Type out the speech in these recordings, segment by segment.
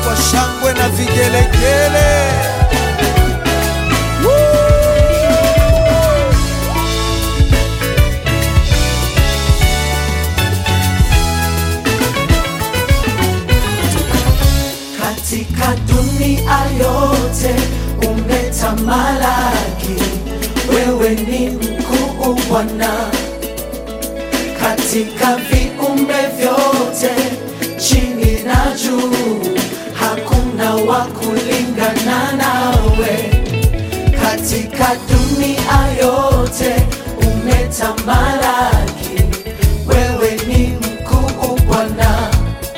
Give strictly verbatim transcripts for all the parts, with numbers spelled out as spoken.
kwa shangwe na vigelegele. Katika dunia yote umetamalaki, wewe ni mkuu Bwana. Katika viumbe vyote chini na juu, hakuna wa kulingana nawe. Katika dunia yote umetamalaki, wewe ni mkuu Bwana.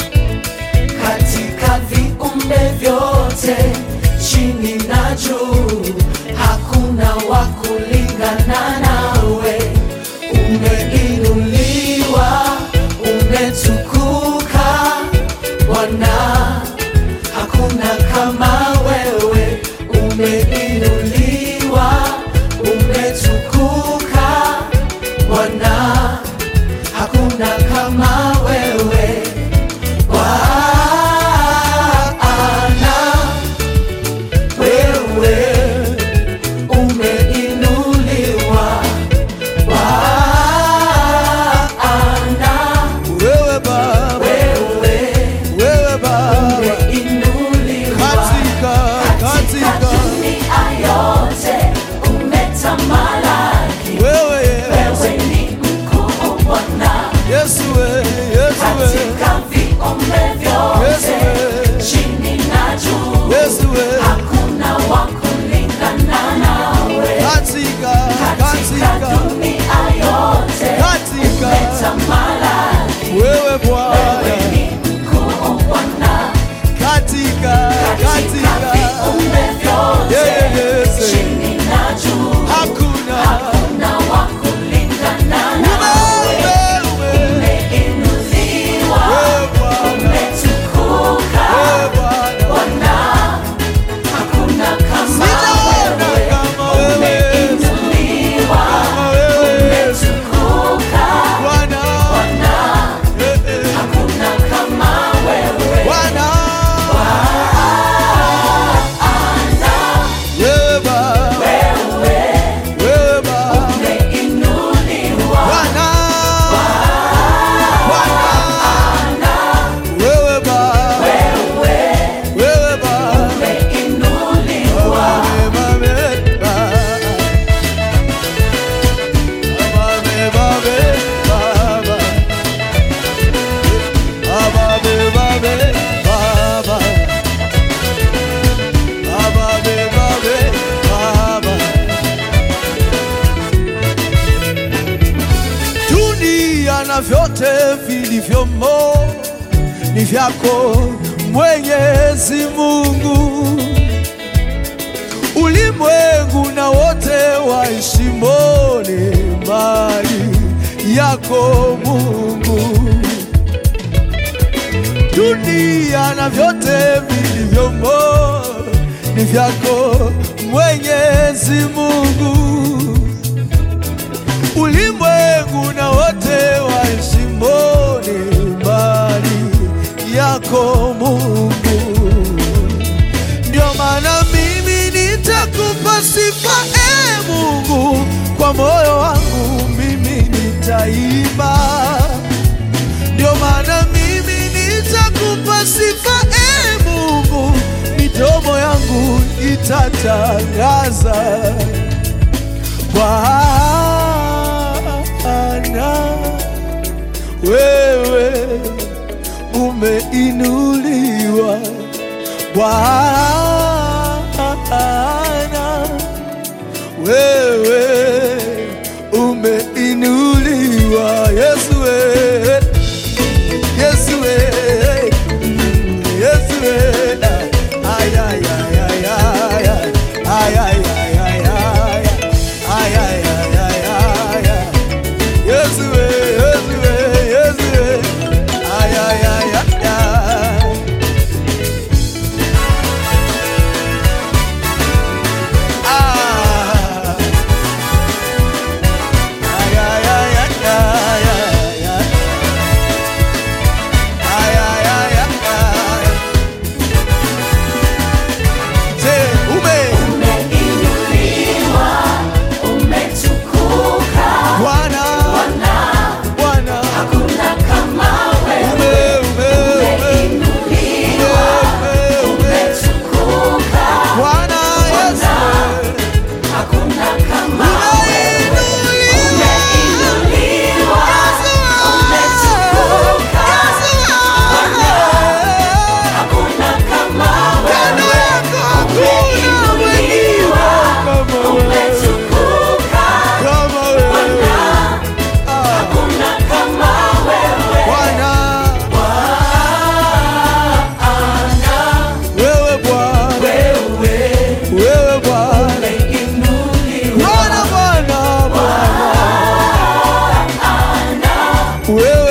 Katika viumbe vyote chini na juu, hakuna wa kulingana nawe. Umeinuliwa, umetukuka Bwana, hakuna kama wewe. Umeinuliwa, umetukuka Bwana, hakuna kama wewe. Na vyote vilivyomo ni vyako Mwenyezi Mungu. Ulimwengu na wote waishimo ni mali yako Mungu. Dunia na vyote vilivyomo ni vyako Mwenyezi Mungu. Ulimwengu na wote waishimo ni mali yako Mungu. Ndio maana mimi nitakupa sifa, e Mungu, kwa moyo wangu mimi nitaimba. Ndio maana mimi nitakupa sifa, e Mungu, midomo yangu itatangaza Bwana, wewe umeinuliwa. Bwana, wewe umeinuliwa. Yesu we, Yesu we, Yesu we. Ay ay ay ay ay ay ay ay ay ay ay ay ay. Yesu we, Yesu we, Yesu we. Ay ay ay ay. Ah, wewe